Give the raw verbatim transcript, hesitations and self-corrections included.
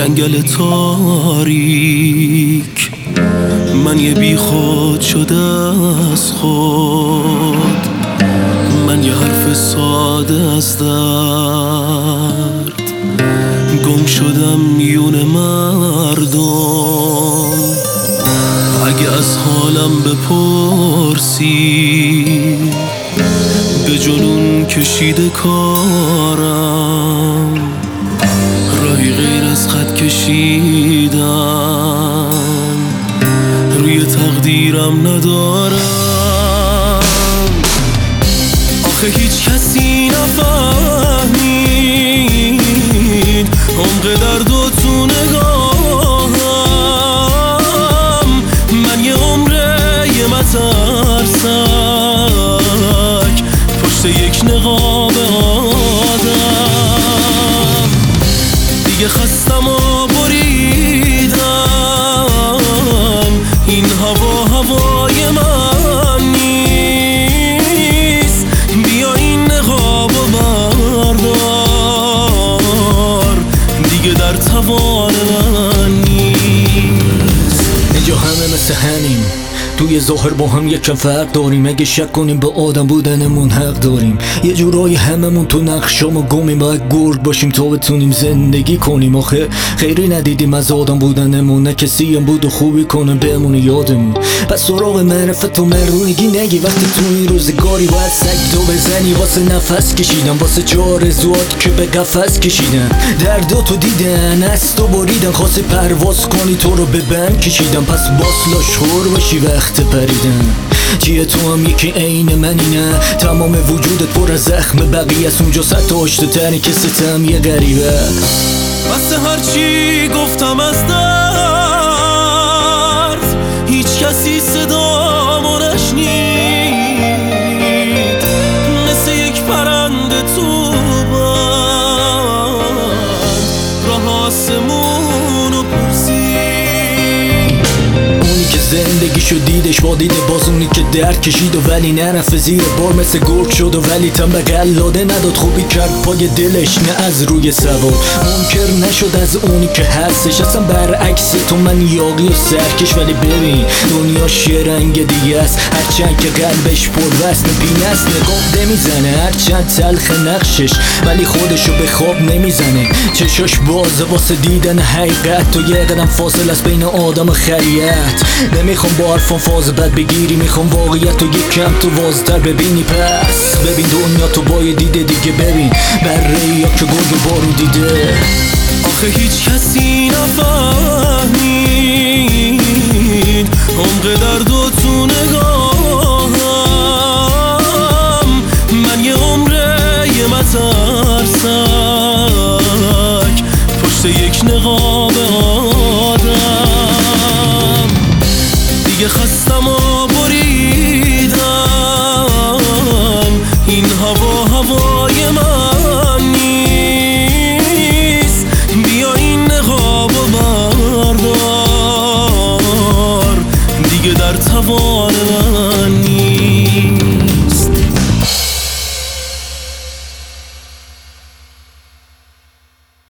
جنگل تاریک، من یه بی خود شده از خود، من یه حرف ساده از درد، گم شدم میون مردم. اگه از حالم بپرسی، به جنون کشیده کارم، راهی غیر از خط کشیدن روی تقدیرم ندارم. آخه هیچ کسی نفهمید عمق درد و تو نگاهم، من یه عمره یه مترسک پشت یک نقاب آدم. دیگه خستم و بریدم، این هوا هوای من نیست، بیا این نقاب و بردار، دیگه در توان من نیست. اینجا همه مثل همیم، توی ظاهر با هم یکم فرق داریم، اگه شک کنیم به آدم بودنمون حق داریم. یه جورایی هممون تو نقشامو گمیم، باید گرد باشیم تا بتونیم زندگی کنیم. آخه خیری ندیدیم از آدم بودنمون، نه کسی هم بود و خوبی کنه بمونه یادمون. پس سراغ معرفت و مردونگی نگی، وقتی تو این روزگاری باید سگ دو بزنی. واسه نفس کشیدن، واسه چهار زواد که به قفس کشیدن، درداتو دیدن از تو بریدن، خواستی پرواز کنی تو رو به بند کشیدن. پس باسلا شور باشی وقت پریدن. چیه تو هم یکی عین منی؟ نه، تمام وجودت پر از زخم بقیه است، اونجا صد تا آشته تری که ستم یه غریبه است. واسه هرچی گفتم از درد، هیچ کسی صدامو نشنید، مثل یک پرنده تو بند راه آسمونو پرسید. اونی که زندگیشو دیدش با دید باز، اونی که درد کشید و ولی نرفت زیر بار، مثل گرگ شد و ولی تن به قلاده نداد، خوبی کرد پای دلش نه از روی سوار. منکر نشد از اونی که هستش، اصلا برعکس تو من یاقی و سرکش. ولی ببین دنیاش یه رنگ دیگه است، هرچند که قلبش پر وزن پینه است. نگاه نمیزنه هرچند تلخ نقشش، ولی خودشو به خواب نمیزنه. چشاش بازه واسه دیدن حقیقت، تو یه قدم فاصل از بین آدم و خریت. نمیخوام با حرفان فاز بد بگیری، میخوام واقعیت رو یک کم تو وازتر ببینی. پس ببین دنیا تو با یه دیده دیگه، ببین بره یا که گرگ و بارون دیده. آخه هیچ کسی نفهمید عمق درد و تو نگاهم، من یه عمره یه مترسک پشت یک نقاب آدم. دیگه خستم و